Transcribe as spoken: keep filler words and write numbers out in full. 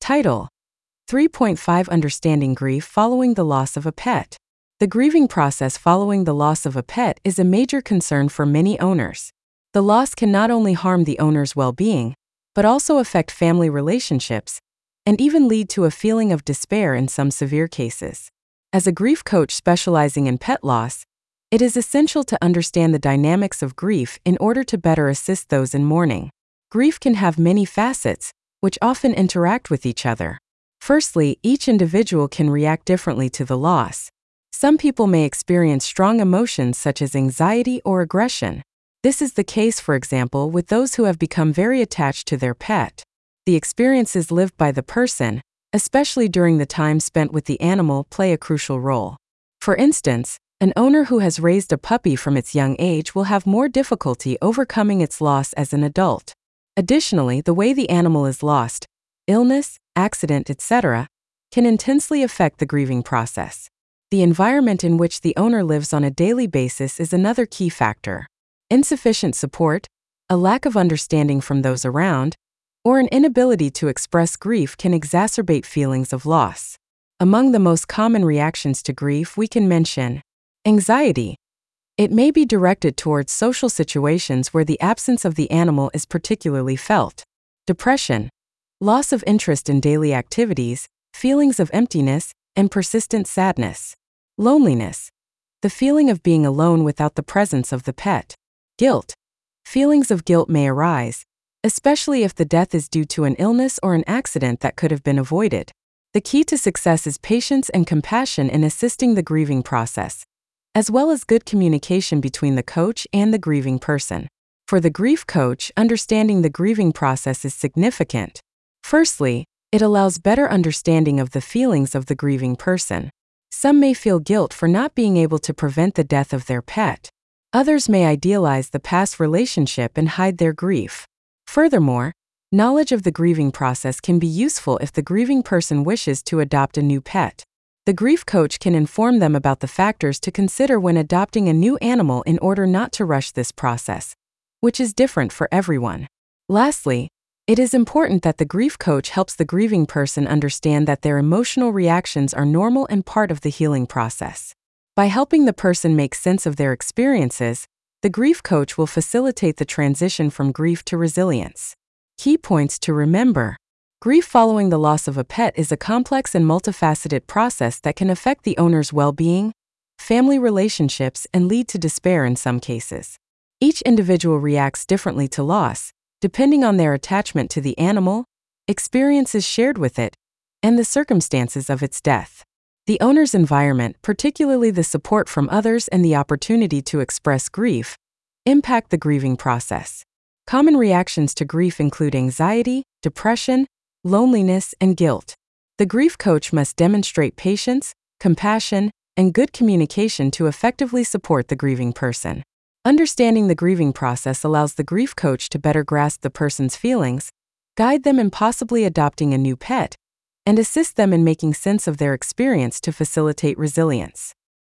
Title: three point five Understanding Grief Following the Loss of a Pet. The grieving process following the loss of a pet is a major concern for many owners. The loss can not only harm the owner's well-being, but also affect family relationships, and even lead to a feeling of despair in some severe cases. As a grief coach specializing in pet loss, it is essential to understand the dynamics of grief in order to better assist those in mourning. Grief can have many facets, which often interact with each other. Firstly, each individual can react differently to the loss. Some people may experience strong emotions such as anxiety or aggression. This is the case, for example, with those who have become very attached to their pet. The experiences lived by the person, especially during the time spent with the animal, play a crucial role. For instance, an owner who has raised a puppy from its young age will have more difficulty overcoming its loss as an adult. Additionally, the way the animal is lost, illness, accident, et cetera, can intensely affect the grieving process. The environment in which the owner lives on a daily basis is another key factor. Insufficient support, a lack of understanding from those around, or an inability to express grief can exacerbate feelings of loss. Among the most common reactions to grief we can mention anxiety. It may be directed towards social situations where the absence of the animal is particularly felt. Depression, loss of interest in daily activities, feelings of emptiness, and persistent sadness. Loneliness, the feeling of being alone without the presence of the pet. Guilt, feelings of guilt may arise, especially if the death is due to an illness or an accident that could have been avoided. The key to success is patience and compassion in assisting the grieving process, as well as good communication between the coach and the grieving person. For the grief coach, understanding the grieving process is significant. Firstly, it allows better understanding of the feelings of the grieving person. Some may feel guilt for not being able to prevent the death of their pet. Others may idealize the past relationship and hide their grief. Furthermore, knowledge of the grieving process can be useful if the grieving person wishes to adopt a new pet. The grief coach can inform them about the factors to consider when adopting a new animal in order not to rush this process, which is different for everyone. Lastly, it is important that the grief coach helps the grieving person understand that their emotional reactions are normal and part of the healing process. By helping the person make sense of their experiences, the grief coach will facilitate the transition from grief to resilience. Key points to remember. Grief following the loss of a pet is a complex and multifaceted process that can affect the owner's well-being, family relationships, and lead to despair in some cases. Each individual reacts differently to loss, depending on their attachment to the animal, experiences shared with it, and the circumstances of its death. The owner's environment, particularly the support from others and the opportunity to express grief, impact the grieving process. Common reactions to grief include anxiety, depression, loneliness, and guilt. The grief coach must demonstrate patience, compassion, and good communication to effectively support the grieving person. Understanding the grieving process allows the grief coach to better grasp the person's feelings, guide them in possibly adopting a new pet, and assist them in making sense of their experience to facilitate resilience.